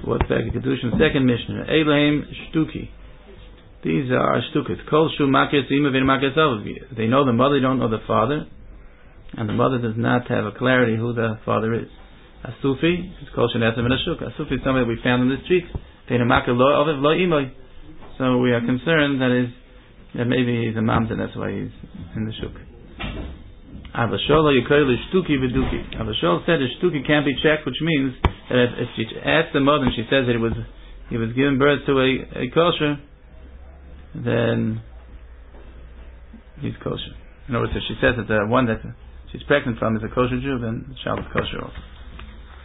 What's that? Kedushin, second Mishnah. Elohim Shtuki. These are Shtukis. Kol Shu Makir Tzima Vin Makir Tzavav. They know the mother, they don't know the father. And the mother does not have a clarity who the father is. A Sufi is Kol Shu Netzim and a Shuk. A Sufi is somebody we found in the street. Vein Makir Lo Aviv Lo Imoy. So we are concerned that maybe he's a mamzer, that's why he's in the Shuk. Avashol said the shtuki can't be checked, which means that if she asks the mother and she says that he was given birth to a kosher, then he's kosher. In other words, if she says that the one that she's pregnant from is a kosher Jew, then the child is kosher also.